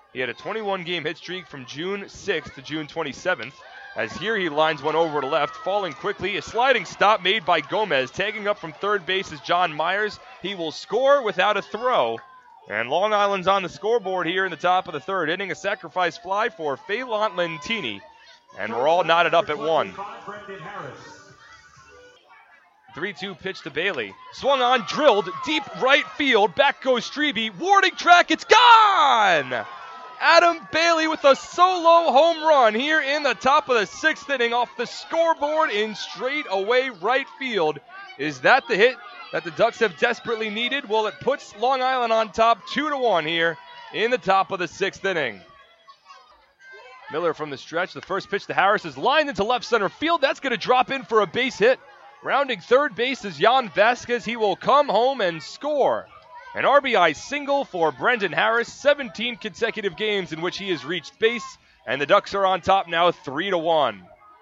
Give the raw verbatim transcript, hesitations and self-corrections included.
He had a twenty-one game hit streak from June sixth to June twenty-seventh. As here he lines one over to left, falling quickly. A sliding stop made by Gomez. Tagging up from third base is John Myers. He will score without a throw. And Long Island's on the scoreboard here in the top of the third inning. A sacrifice fly for Phelan Lentini. And we're all knotted up at one. three two pitch to Bailey. Swung on, drilled, deep right field. Back goes Strebe. Warning track, it's gone! Adam Bailey with a solo home run here in the top of the sixth inning off the scoreboard in straightaway right field. Is that the hit that the Ducks have desperately needed? Well, it puts Long Island on top two to one here in the top of the sixth inning. Miller from the stretch. The first pitch to Harris is lined into left center field. That's going to drop in for a base hit. Rounding third base is Jan Vasquez. He will come home and score. An R B I single for Brendan Harris. seventeen consecutive games in which he has reached base. And the Ducks are on top now three to one.